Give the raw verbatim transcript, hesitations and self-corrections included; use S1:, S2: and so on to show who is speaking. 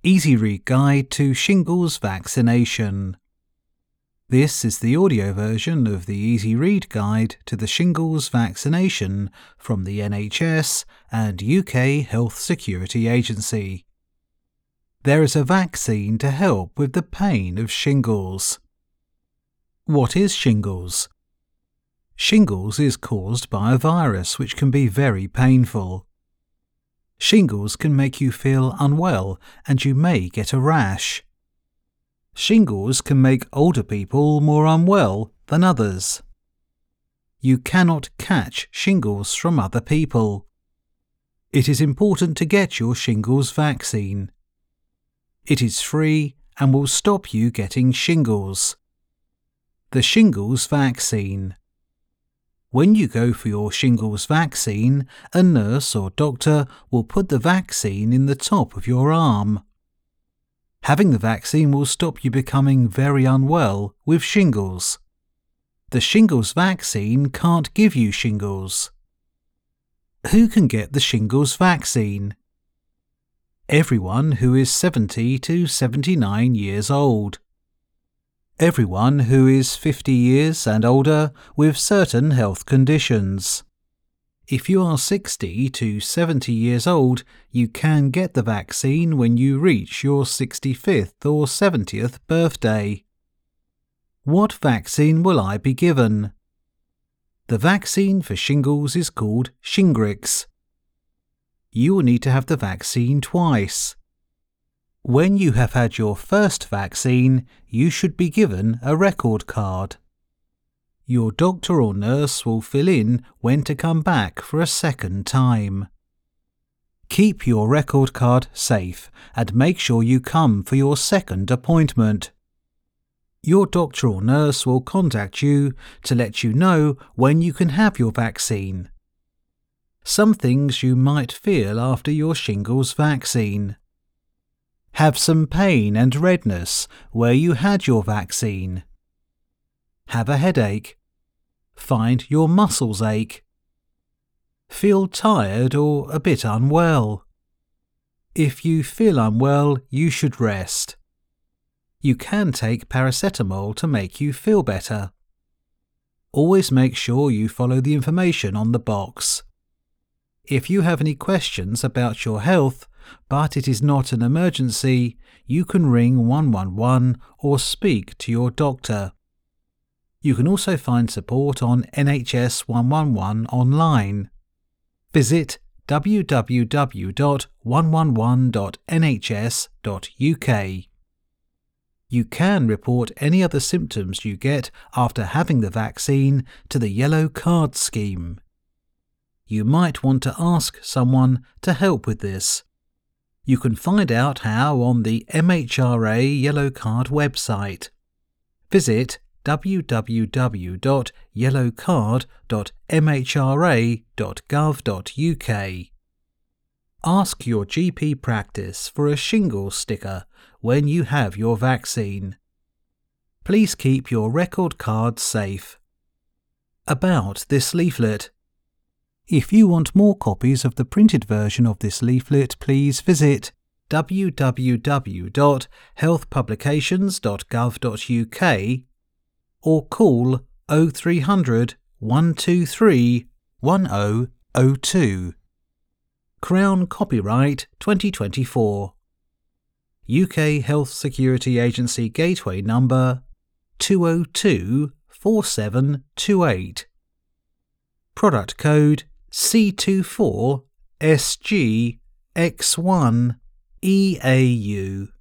S1: Easy Read Guide to Shingles Vaccination. This is the audio version of the Easy Read Guide to the Shingles Vaccination from the N H S and U K Health Security Agency. There is a vaccine to help with the pain of shingles. What is shingles? Shingles is caused by a virus which can be very painful. Shingles can make you feel unwell and you may get a rash. Shingles can make older people more unwell than others. You cannot catch shingles from other people. It is important to get your shingles vaccine. It is free and will stop you getting shingles. The shingles vaccine. When you go for your shingles vaccine, a nurse or doctor will put the vaccine in the top of your arm. Having the vaccine will stop you becoming very unwell with shingles. The shingles vaccine can't give you shingles. Who can get the shingles vaccine? Everyone who is seventy to seventy-nine years old. Everyone who is fifty years and older with certain health conditions. If you are sixty to seventy years old, you can get the vaccine when you reach your sixty-fifth or seventieth birthday. What vaccine will I be given? The vaccine for shingles is called Shingrix. You will need to have the vaccine twice. When you have had your first vaccine, you should be given a record card. Your doctor or nurse will fill in when to come back for a second time. Keep your record card safe and make sure you come for your second appointment. Your doctor or nurse will contact you to let you know when you can have your vaccine. Some things you might feel after your shingles vaccine. Have some pain and redness where you had your vaccine. Have a headache. Find your muscles ache. Feel tired or a bit unwell. If you feel unwell, you should rest. You can take paracetamol to make you feel better. Always make sure you follow the information on the box. If you have any questions about your health, but it is not an emergency, you can ring one one one or speak to your doctor. You can also find support on N H S one one one online. Visit w w w dot one one one dot n h s dot u k. You can report any other symptoms you get after having the vaccine to the Yellow Card scheme. You might want to ask someone to help with this. You can find out how on the M H R A Yellow Card website. Visit w w w dot yellow card dot m h r a dot gov dot u k. Ask your G P practice for a shingles sticker when you have your vaccine. Please keep your record card safe. About this leaflet. If you want more copies of the printed version of this leaflet, please visit w w w dot health publications dot gov dot u k or call oh three hundred, one two three, one oh oh two. Crown Copyright twenty twenty-four. U K Health Security Agency Gateway Number two oh two four seven two eight. Product Code C two four S G X one E A U.